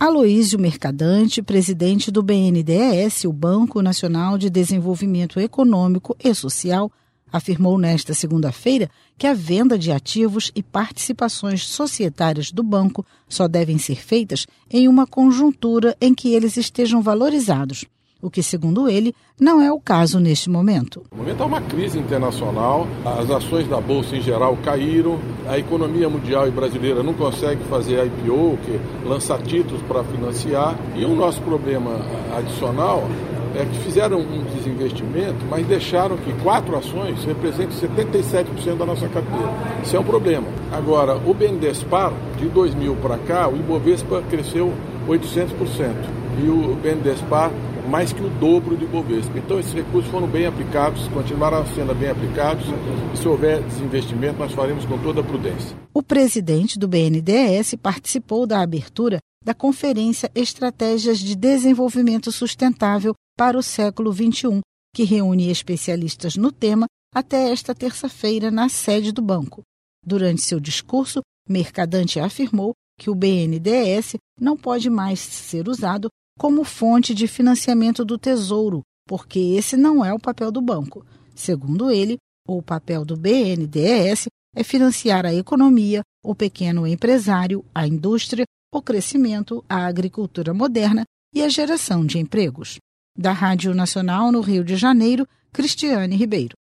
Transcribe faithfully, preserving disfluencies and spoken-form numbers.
Aloísio Mercadante, presidente do B N D E S, o Banco Nacional de Desenvolvimento Econômico e Social, afirmou nesta segunda-feira que a venda de ativos e participações societárias do banco só devem ser feitas em uma conjuntura em que eles estejam valorizados, o que, segundo ele, não é o caso neste momento. No momento há uma crise internacional, as ações da Bolsa em geral caíram, a economia mundial e brasileira não consegue fazer I P O, que lançar títulos para financiar, e o nosso problema adicional é que fizeram um desinvestimento, mas deixaram que quatro ações representem setenta e sete por cento da nossa carteira. Isso é um problema. Agora, o BNDESPAR, de dois mil para cá, o Ibovespa cresceu oitocentos por cento e o BNDESPAR mais que o dobro do Ibovespa. Então, esses recursos foram bem aplicados, continuarão sendo bem aplicados, e se houver desinvestimento, nós faremos com toda a prudência. O presidente do B N D E S participou da abertura da Conferência Estratégias de Desenvolvimento Sustentável para o século vinte e um, que reúne especialistas no tema até esta terça-feira na sede do banco. Durante seu discurso, Mercadante afirmou que o B N D E S não pode mais ser usado como fonte de financiamento do Tesouro, porque esse não é o papel do banco. Segundo ele, o papel do B N D E S é financiar a economia, o pequeno empresário, a indústria, o crescimento, a agricultura moderna e a geração de empregos. Da Rádio Nacional no Rio de Janeiro, Cristiane Ribeiro.